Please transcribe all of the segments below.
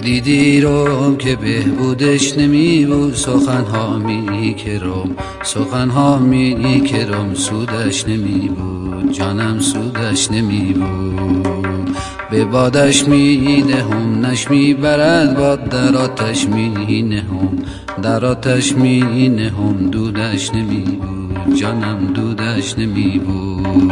دلی دیرم که بهبودش نمی بود، سخنها می کرم سخنها می کرم، سودش نمی بود جانم سودش نمی بود. به بادش می دهم نشمی برد باد، در آتش می نهم در آتش می نهم، دودش نمی بود جانم دودش نمی بود.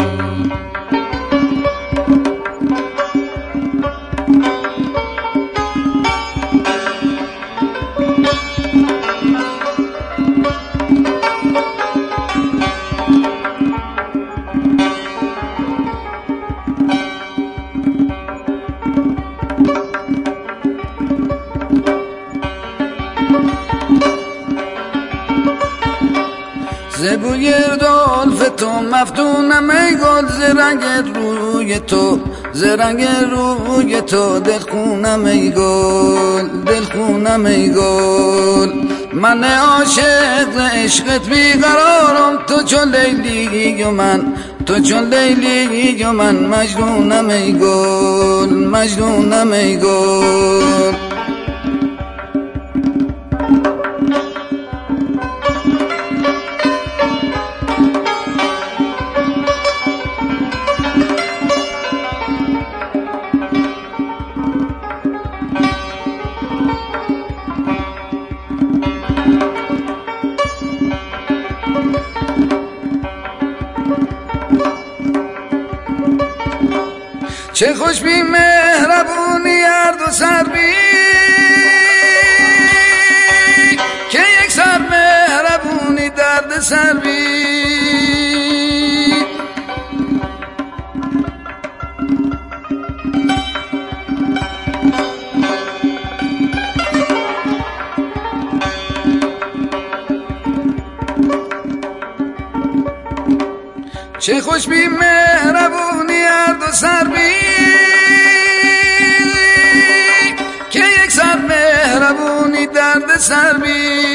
زبوی دلف تو مفتونم ای گل، زرنگ روی تو زرنگ روی تو، دلخونم ای گل دلخونم ای گل. من عاشق عشقت بیقرارم، تو چون لیلی و من تو چون لیلی و من، مجنونم ای گل مجنونم ای گل. چه خوش بی مهربونی هر دو سر بی، که یک سر مهربونی درد سر بی. چه خوش بی مهربونی هر دو سر بی، که یک سر مهربونی درد سر بی.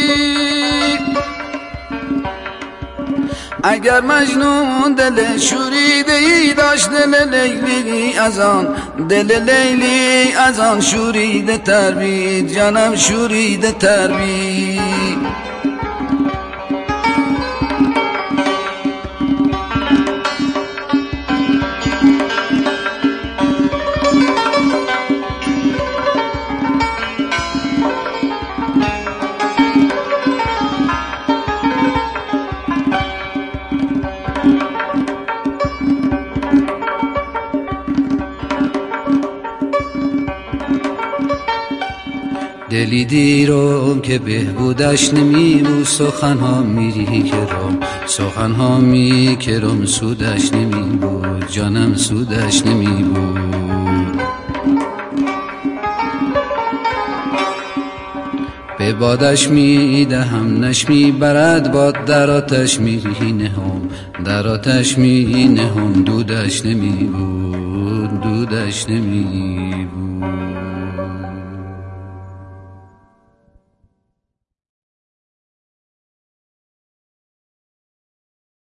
اگر مجنون دل شوریده ای داشت، دل لیلی از آن دل لیلی از آن شوریده تر بی، جانم شوریده تر بی. دلی دیرم که بهبودش نمی بود، سخنها می کرم سخنها می کرم، سودش نمی بود جانم سودش نمی بود. به بادش می دهم نشمی برد باد، در آتش می نهم در آتش می نهم، دودش نمی بود دودش نمی بود.